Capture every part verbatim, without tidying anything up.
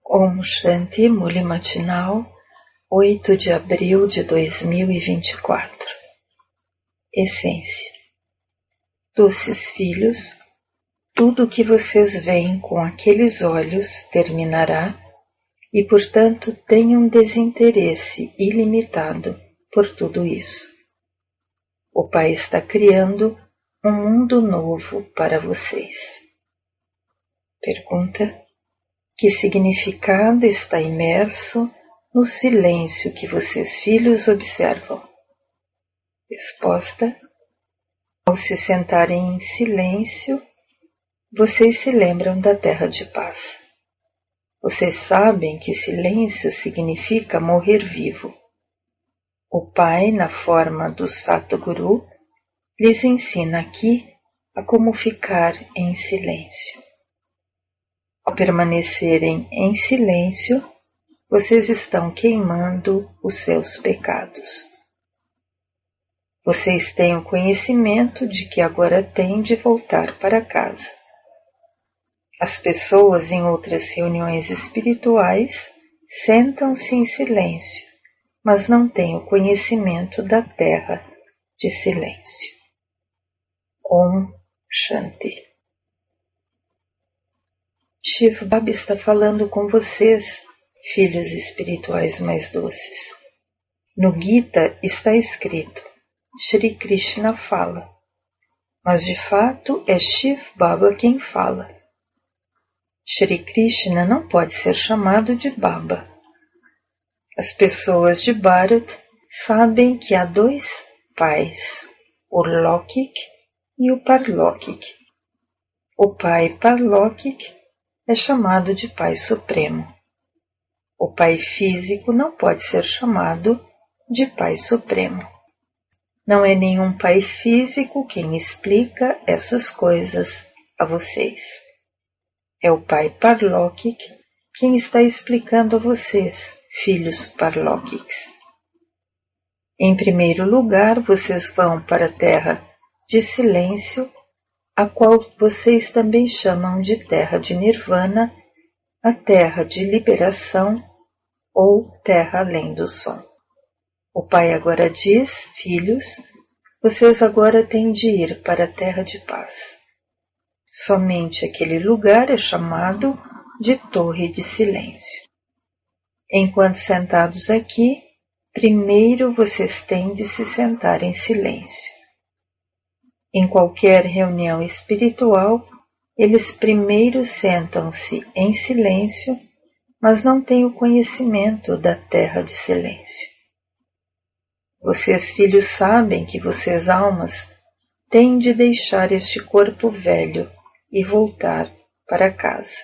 Om Shanti Muli Matinal, oito de abril de dois mil e vinte e quatro. Essência. Doces filhos, tudo o que vocês veem com aqueles olhos terminará e, portanto, tenham desinteresse ilimitado por tudo isso. O Pai está criando um mundo novo para vocês. Pergunta: que significado está imerso no silêncio que vocês filhos observam? Resposta: ao se sentarem em silêncio, vocês se lembram da terra de paz. Vocês sabem que silêncio significa morrer vivo. O Pai, na forma do Satguru, lhes ensina aqui a como ficar em silêncio. Ao permanecerem em silêncio, vocês estão queimando os seus pecados. Vocês têm o conhecimento de que agora têm de voltar para casa. As pessoas em outras reuniões espirituais sentam-se em silêncio, mas não têm o conhecimento da terra de silêncio. Om Shanti. Shiv Baba está falando com vocês, filhos espirituais mais doces. No Gita está escrito: Shri Krishna fala, mas de fato é Shiv Baba quem fala. Shri Krishna não pode ser chamado de Baba. As pessoas de Bharat sabem que há dois pais, o Laukik e o Parlaukik. O pai Parlaukik é chamado de Pai Supremo. O Pai físico não pode ser chamado de Pai Supremo. Não é nenhum Pai físico quem explica essas coisas a vocês. É o Pai Parlaukik quem está explicando a vocês, filhos Parlaukiks. Em primeiro lugar, vocês vão para a terra de silêncio, a qual vocês também chamam de terra de Nirvana, a terra de liberação ou terra além do som. O Pai agora diz: filhos, vocês agora têm de ir para a terra de paz. Somente aquele lugar é chamado de Torre de Silêncio. Enquanto sentados aqui, primeiro vocês têm de se sentar em silêncio. Em qualquer reunião espiritual, eles primeiro sentam-se em silêncio, mas não têm o conhecimento da terra de silêncio. Vocês, filhos, sabem que vocês, almas, têm de deixar este corpo velho e voltar para casa.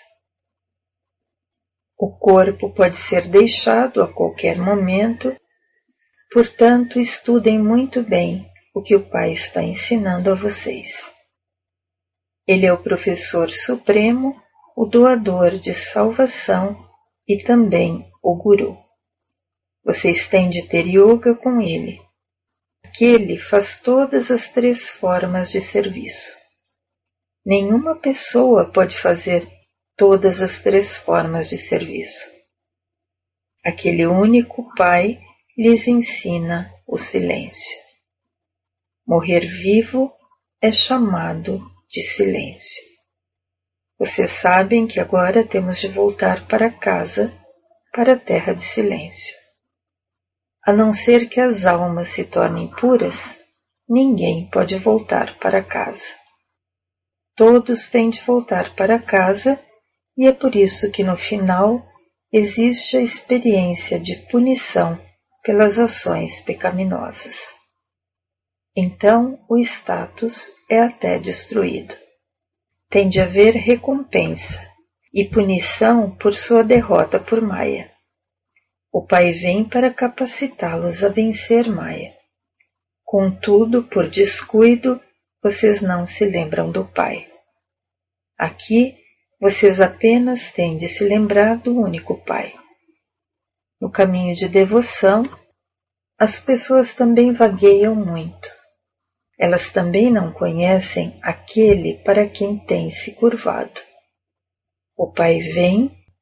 O corpo pode ser deixado a qualquer momento, portanto, estudem muito bem o que o Pai está ensinando a vocês. Ele é o Professor Supremo, o doador de salvação e também o Guru. Vocês têm de ter yoga com ele. Aquele faz todas as três formas de serviço. Nenhuma pessoa pode fazer todas as três formas de serviço. Aquele único Pai lhes ensina o silêncio. Morrer vivo é chamado de silêncio. Vocês sabem que agora temos de voltar para casa, para a terra de silêncio. A não ser que as almas se tornem puras, ninguém pode voltar para casa. Todos têm de voltar para casa e é por isso que no final existe a experiência de punição pelas ações pecaminosas. Então o status é até destruído. Tem de haver recompensa e punição por sua derrota por Maya. O Pai vem para capacitá-los a vencer Maya. Contudo, por descuido, vocês não se lembram do Pai. Aqui, vocês apenas têm de se lembrar do único Pai. No caminho de devoção, as pessoas também vagueiam muito. Elas também não conhecem aquele para quem tem se curvado. O Pai vem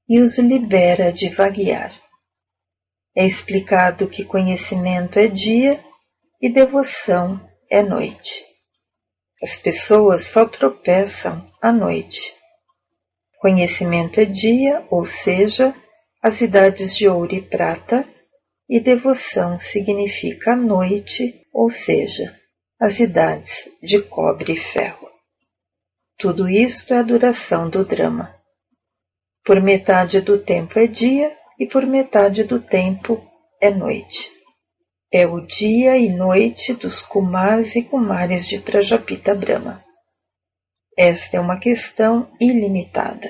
e os libera de vaguear. É explicado que conhecimento é dia e devoção é noite. As pessoas só tropeçam à noite. Conhecimento é dia, ou seja, as idades de ouro e prata, e devoção significa noite, ou seja, as idades de cobre e ferro. Tudo isto é a duração do drama. Por metade do tempo é dia e por metade do tempo é noite. É o dia e noite dos Kumars e Kumaris de Prajapita Brahma. Esta é uma questão ilimitada.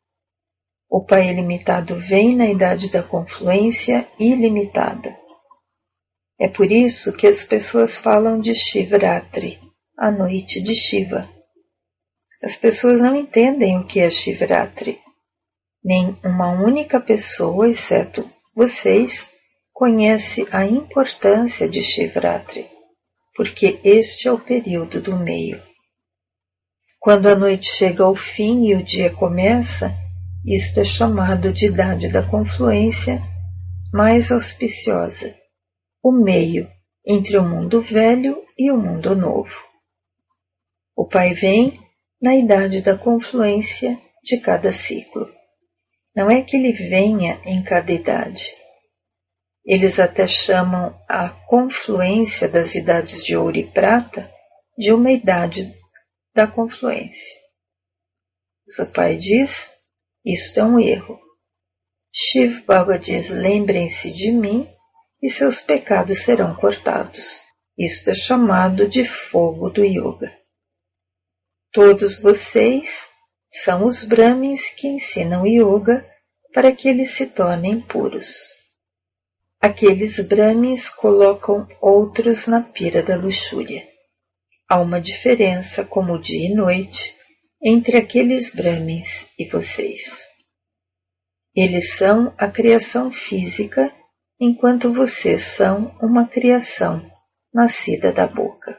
O Pai ilimitado vem na idade da confluência ilimitada. É por isso que as pessoas falam de Shivratri, a noite de Shiva. As pessoas não entendem o que é Shivratri. Nem uma única pessoa, exceto vocês, conhece a importância de Shivratri, porque este é o período do meio. Quando a noite chega ao fim e o dia começa, isto é chamado de idade da confluência mais auspiciosa, o meio entre o mundo velho e o mundo novo. O Pai vem na idade da confluência de cada ciclo. Não é que ele venha em cada idade. Eles até chamam a confluência das idades de ouro e prata de uma idade da confluência. O Pai diz, isto é um erro. Shiv Baba diz, lembrem-se de mim e seus pecados serão cortados. Isto é chamado de fogo do yoga. Todos vocês são os Brahmins que ensinam yoga para que eles se tornem puros. Aqueles Brahmins colocam outros na pira da luxúria. Há uma diferença, como dia e noite, entre aqueles Brahmins e vocês. Eles são a criação física, enquanto vocês são uma criação nascida da boca.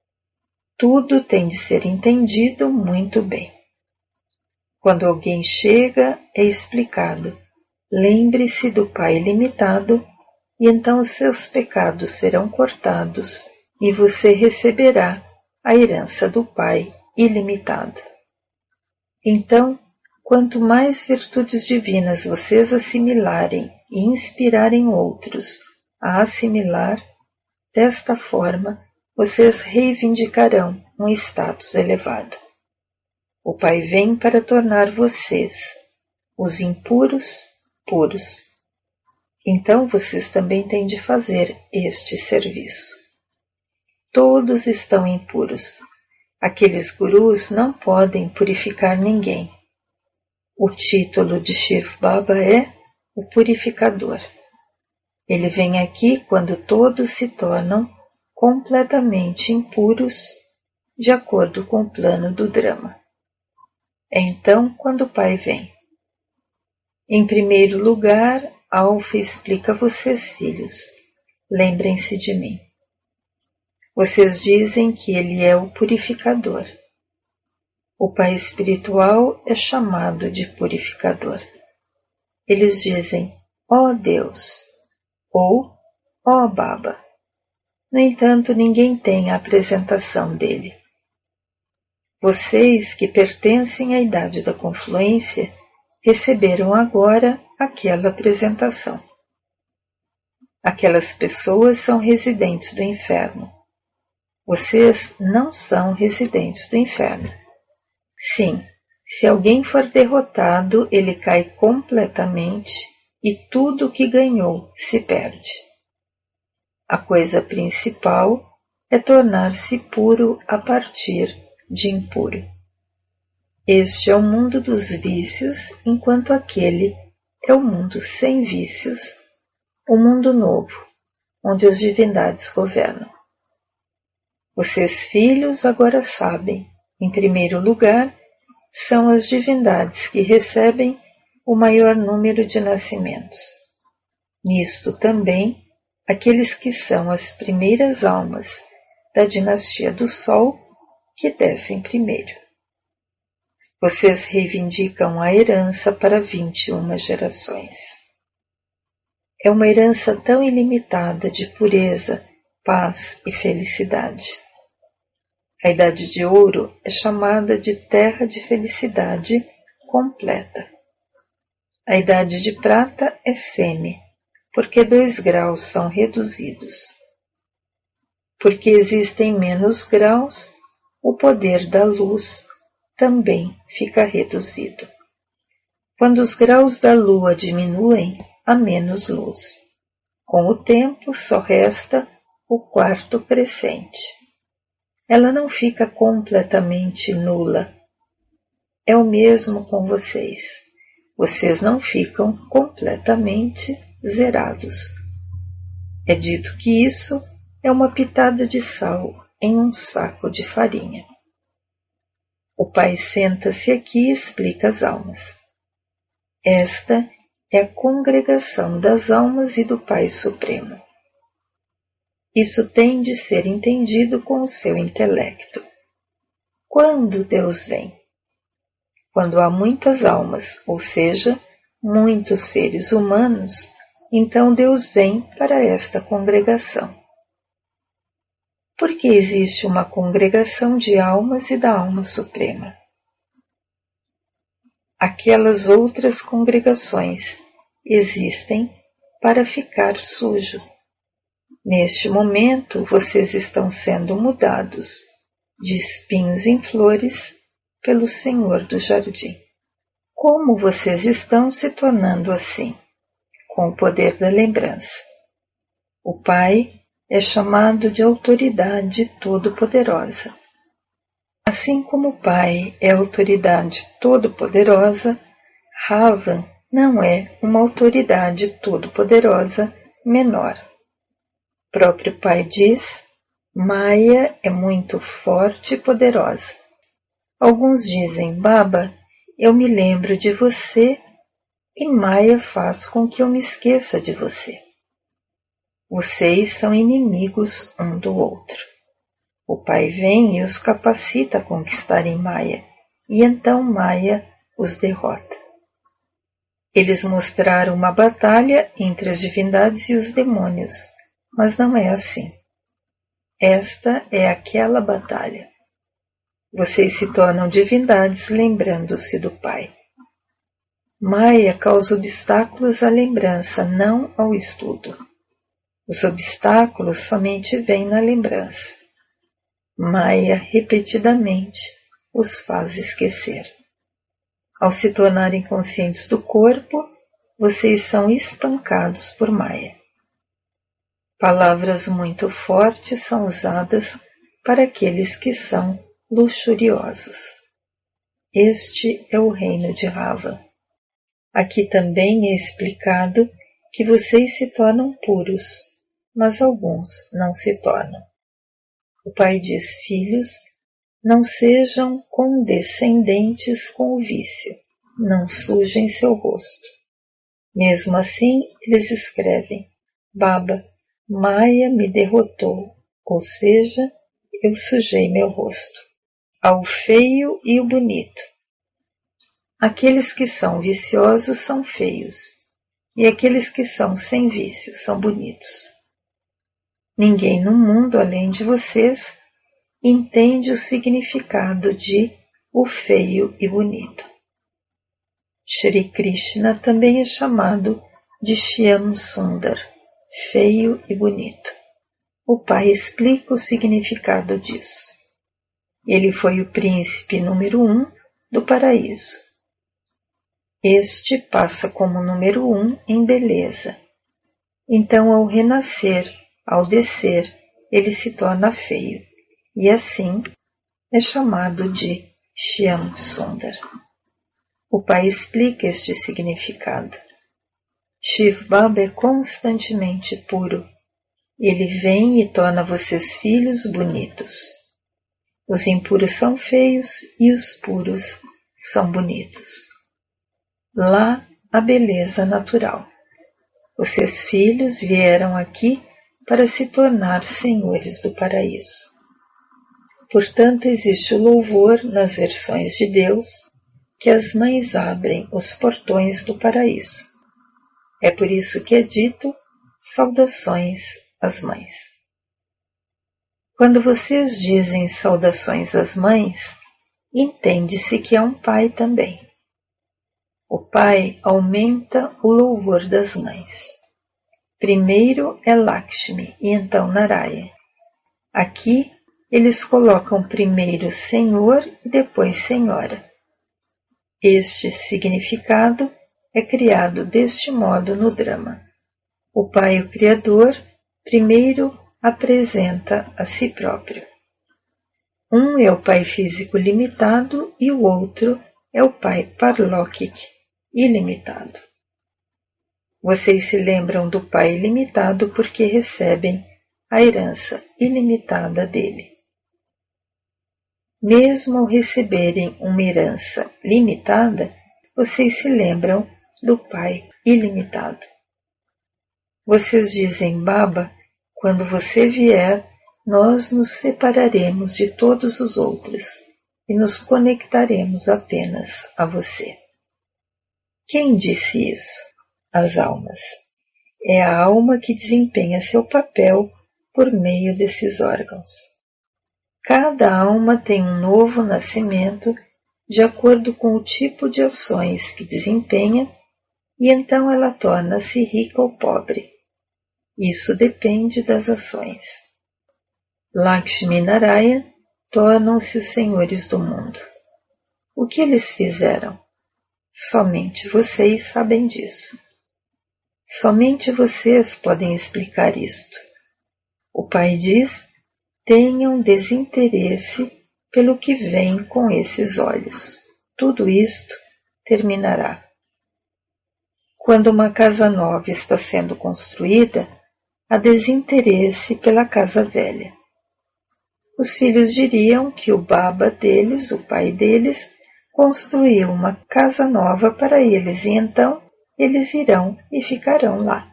Tudo tem de ser entendido muito bem. Quando alguém chega, é explicado, lembre-se do Pai ilimitado, e então os seus pecados serão cortados, e você receberá a herança do Pai ilimitado. Então, quanto mais virtudes divinas vocês assimilarem e inspirarem outros a assimilar, desta forma, vocês reivindicarão um status elevado. O Pai vem para tornar vocês, os impuros, puros. Então vocês também têm de fazer este serviço. Todos estão impuros. Aqueles gurus não podem purificar ninguém. O título de Shiv Baba é o Purificador. Ele vem aqui quando todos se tornam completamente impuros, de acordo com o plano do drama. É então quando o Pai vem. Em primeiro lugar, Alfa explica a vocês, filhos, lembrem-se de mim. Vocês dizem que ele é o purificador. O Pai espiritual é chamado de purificador. Eles dizem, ó Deus, ou ó Baba. No entanto, ninguém tem a apresentação dele. Vocês que pertencem à idade da confluência receberam agora aquela apresentação. Aquelas pessoas são residentes do inferno. Vocês não são residentes do inferno. Sim, se alguém for derrotado, ele cai completamente e tudo o que ganhou se perde. A coisa principal é tornar-se puro a partir de impuro. Este é o mundo dos vícios, enquanto aquele é o mundo sem vícios, o mundo novo, onde as divindades governam. Vocês, filhos, agora sabem, em primeiro lugar, são as divindades que recebem o maior número de nascimentos. Nisto também, aqueles que são as primeiras almas da dinastia do Sol, que descem primeiro. Vocês reivindicam a herança para vinte e uma gerações. É uma herança tão ilimitada de pureza, paz e felicidade. A Idade de Ouro é chamada de terra de felicidade completa. A Idade de Prata é semi, porque dois graus são reduzidos. Porque existem menos graus, o poder da luz também fica reduzido. Quando os graus da lua diminuem, há menos luz. Com o tempo, só resta o quarto crescente. Ela não fica completamente nula. É o mesmo com vocês. Vocês não ficam completamente zerados. É dito que isso é uma pitada de sal em um saco de farinha. O Pai senta-se aqui e explica as almas. Esta é a congregação das almas e do Pai Supremo. Isso tem de ser entendido com o seu intelecto. Quando Deus vem? Quando há muitas almas, ou seja, muitos seres humanos, então Deus vem para esta congregação. Porque existe uma congregação de almas e da alma suprema. Aquelas outras congregações existem para ficar sujo. Neste momento, vocês estão sendo mudados de espinhos em flores pelo Senhor do Jardim. Como vocês estão se tornando assim? Com o poder da lembrança. O Pai é chamado de autoridade todo-poderosa. Assim como o Pai é autoridade todo-poderosa, Ravan não é uma autoridade todo-poderosa menor. O próprio Pai diz, Maya é muito forte e poderosa. Alguns dizem, Baba, eu me lembro de você e Maya faz com que eu me esqueça de você. Vocês são inimigos um do outro. O Pai vem e os capacita a conquistarem Maya, e então Maya os derrota. Eles mostraram uma batalha entre as divindades e os demônios, mas não é assim. Esta é aquela batalha. Vocês se tornam divindades lembrando-se do Pai. Maya causa obstáculos à lembrança, não ao estudo. Os obstáculos somente vêm na lembrança. Maya repetidamente os faz esquecer. Ao se tornarem conscientes do corpo, vocês são espancados por Maya. Palavras muito fortes são usadas para aqueles que são luxuriosos. Este é o reino de Rava. Aqui também é explicado que vocês se tornam puros, mas alguns não se tornam. O Pai diz, filhos, não sejam condescendentes com o vício, não sujem seu rosto. Mesmo assim, eles escrevem, Baba, Maya me derrotou, ou seja, eu sujei meu rosto, ao feio e o bonito. Aqueles que são viciosos são feios, e aqueles que são sem vício são bonitos. Ninguém no mundo, além de vocês, entende o significado de o feio e bonito. Shri Krishna também é chamado de Shyam Sundar, feio e bonito. O Pai explica o significado disso. Ele foi o príncipe número um do paraíso. Este passa como número um em beleza. Então, ao renascer, ao descer, ele se torna feio, e assim é chamado de Shyam Sundar. O Pai explica este significado. Shiv Baba é constantemente puro. Ele vem e torna vocês filhos bonitos. Os impuros são feios e os puros são bonitos. Lá a beleza natural. Vocês filhos vieram aqui para se tornar senhores do paraíso. Portanto, existe o louvor nas versões de Deus que as mães abrem os portões do paraíso. É por isso que é dito: saudações às mães. Quando vocês dizem saudações às mães, entende-se que é um pai também. O pai aumenta o louvor das mães. Primeiro é Lakshmi e então Narayana. Aqui eles colocam primeiro Senhor e depois Senhora. Este significado é criado deste modo no drama. O pai, o Criador, primeiro apresenta a si próprio. Um é o pai físico limitado e o outro é o pai Parlokik, ilimitado. Vocês se lembram do pai ilimitado porque recebem a herança ilimitada dele. Mesmo ao receberem uma herança limitada, vocês se lembram do pai ilimitado. Vocês dizem: Baba, quando você vier, nós nos separaremos de todos os outros e nos conectaremos apenas a você. Quem disse isso? As almas. É a alma que desempenha seu papel por meio desses órgãos. Cada alma tem um novo nascimento de acordo com o tipo de ações que desempenha e então ela torna-se rica ou pobre. Isso depende das ações. Lakshmi e Narayana tornam-se os senhores do mundo. O que eles fizeram? Somente vocês sabem disso. Somente vocês podem explicar isto. O pai diz: tenham desinteresse pelo que vem com esses olhos. Tudo isto terminará. Quando uma casa nova está sendo construída, há desinteresse pela casa velha. Os filhos diriam que o baba deles, o pai deles, construiu uma casa nova para eles e então eles irão e ficarão lá.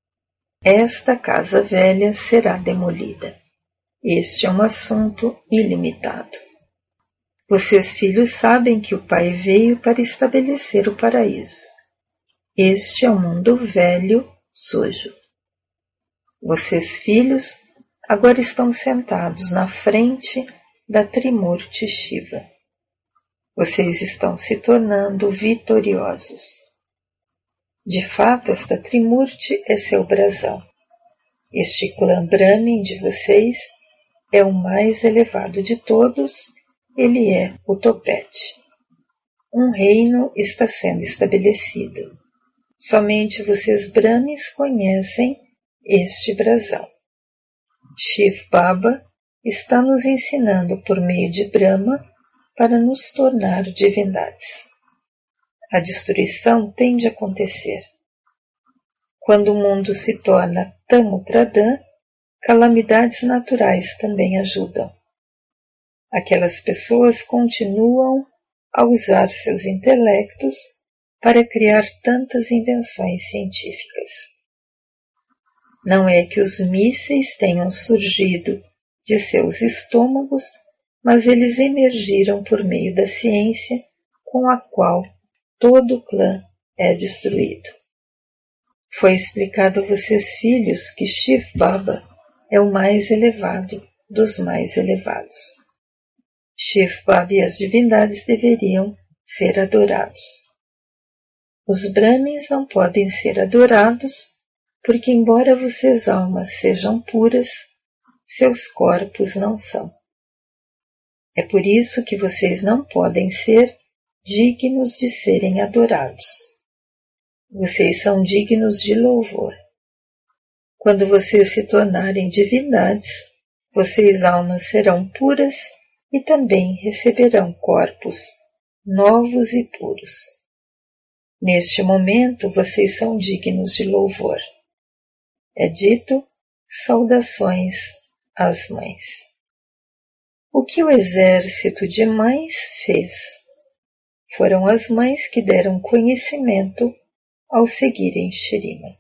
Esta casa velha será demolida. Este é um assunto ilimitado. Vocês, filhos, sabem que o pai veio para estabelecer o paraíso. Este é um mundo velho, sujo. Vocês, filhos, agora estão sentados na frente da Trimurti Shiva. Vocês estão se tornando vitoriosos. De fato, esta Trimurti é seu brasão. Este clã Brahmin de vocês é o mais elevado de todos, ele é o topete. Um reino está sendo estabelecido. Somente vocês Brahmins conhecem este brasão. Shiv Baba está nos ensinando por meio de Brahma para nos tornar divindades. A destruição tem de acontecer. Quando o mundo se torna Tamupradhan, calamidades naturais também ajudam. Aquelas pessoas continuam a usar seus intelectos para criar tantas invenções científicas. Não é que os mísseis tenham surgido de seus estômagos, mas eles emergiram por meio da ciência com a qual todo o clã é destruído. Foi explicado a vocês, filhos, que Shiv Baba é o mais elevado dos mais elevados. Shiv Baba e as divindades deveriam ser adorados. Os Brahmins não podem ser adorados porque, embora vocês almas sejam puras, seus corpos não são. É por isso que vocês não podem ser dignos de serem adorados. Vocês são dignos de louvor. Quando vocês se tornarem divindades, vocês almas serão puras e também receberão corpos novos e puros. Neste momento, vocês são dignos de louvor. É dito: saudações às mães. O que o exército de mães fez? Foram as mães que deram conhecimento ao seguirem Shrimad.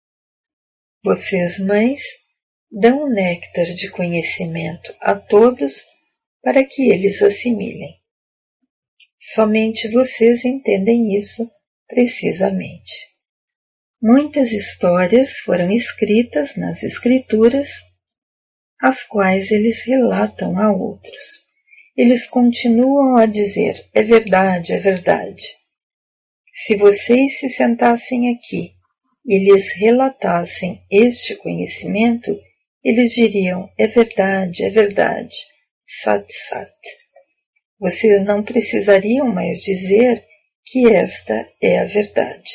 Vocês, mães, dão um néctar de conhecimento a todos para que eles assimilem. Somente vocês entendem isso precisamente. Muitas histórias foram escritas nas Escrituras, as quais eles relatam a outros. Eles continuam a dizer, é verdade, é verdade. Se vocês se sentassem aqui e lhes relatassem este conhecimento, eles diriam, é verdade, é verdade, sat sat. Vocês não precisariam mais dizer que esta é a verdade.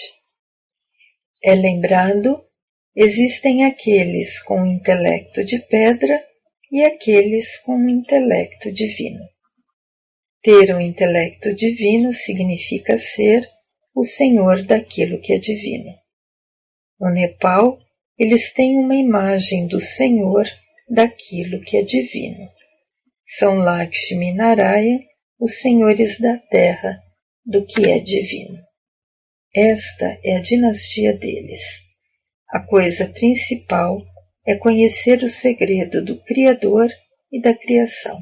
É lembrado, existem aqueles com o intelecto de pedra e aqueles com o intelecto divino. Ter o intelecto divino significa ser o senhor daquilo que é divino. No Nepal, eles têm uma imagem do senhor daquilo que é divino. São Lakshmi e Narayana, os senhores da terra do que é divino. Esta é a dinastia deles. A coisa principal é conhecer o segredo do Criador e da criação.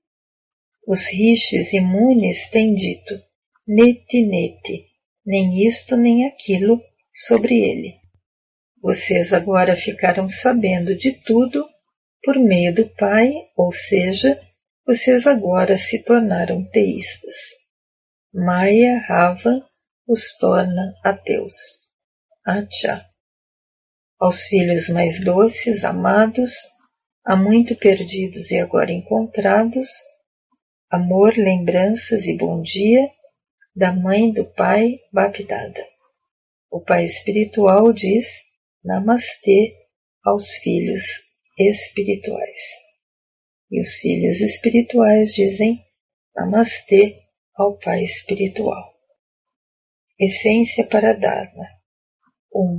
Os rishis e munis têm dito, neti neti, nem isto nem aquilo sobre ele. Vocês agora ficaram sabendo de tudo por meio do Pai, ou seja, vocês agora se tornaram teístas. Maya Rava os torna ateus. Acha. Aos filhos mais doces, amados, há muito perdidos e agora encontrados, amor, lembranças e bom dia da mãe do pai Bapdada. O pai espiritual diz Namastê aos filhos espirituais. E os filhos espirituais dizem Namastê ao pai espiritual. Essência para Dharma. um.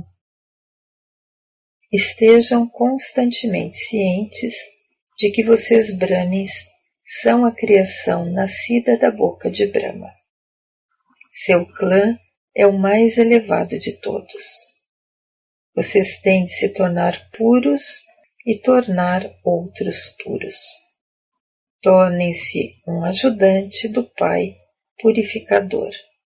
Estejam constantemente cientes de que vocês Brahmins são a criação nascida da boca de Brahma. Seu clã é o mais elevado de todos. Vocês têm de se tornar puros e tornar outros puros. Tornem-se um ajudante do Pai purificador.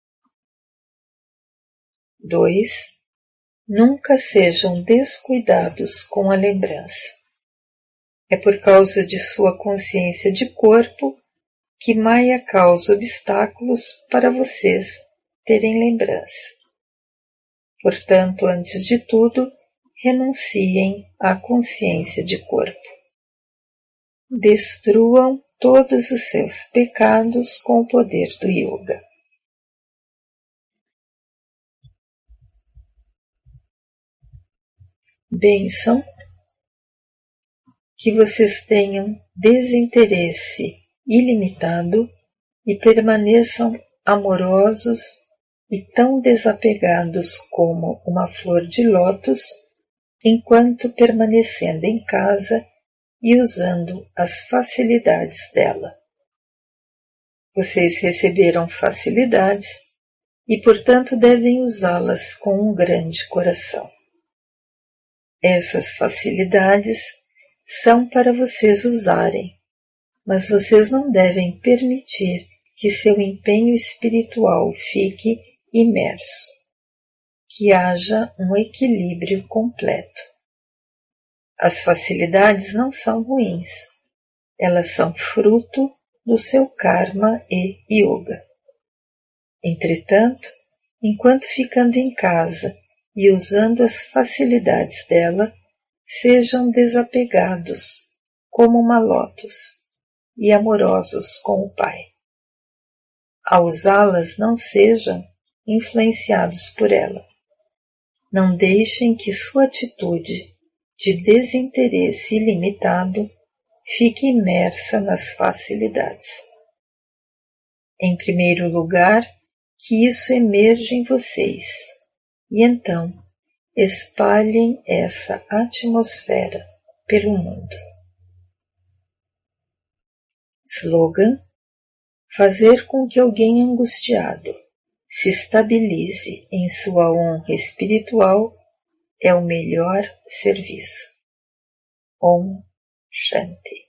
dois. Nunca sejam descuidados com a lembrança. É por causa de sua consciência de corpo que Maya causa obstáculos para vocês terem lembrança. Portanto, antes de tudo, renunciem à consciência de corpo. Destruam todos os seus pecados com o poder do yoga. Bênção, que vocês tenham desinteresse ilimitado e permaneçam amorosos e tão desapegados como uma flor de lótus, enquanto permanecendo em casa e usando as facilidades dela. Vocês receberam facilidades e, portanto, devem usá-las com um grande coração. Essas facilidades são para vocês usarem, mas vocês não devem permitir que seu empenho espiritual fique imerso, que haja um equilíbrio completo. As facilidades não são ruins, elas são fruto do seu karma e yoga. Entretanto, enquanto ficando em casa e usando as facilidades dela, sejam desapegados, como uma lótus, e amorosos com o Pai. Ao usá-las, não sejam influenciados por ela. Não deixem que sua atitude de desinteresse ilimitado fique imersa nas facilidades. Em primeiro lugar, que isso emerja em vocês, e então espalhem essa atmosfera pelo mundo. Slogan: fazer com que alguém angustiado se estabilize em sua honra espiritual é o melhor serviço. Om Shanti.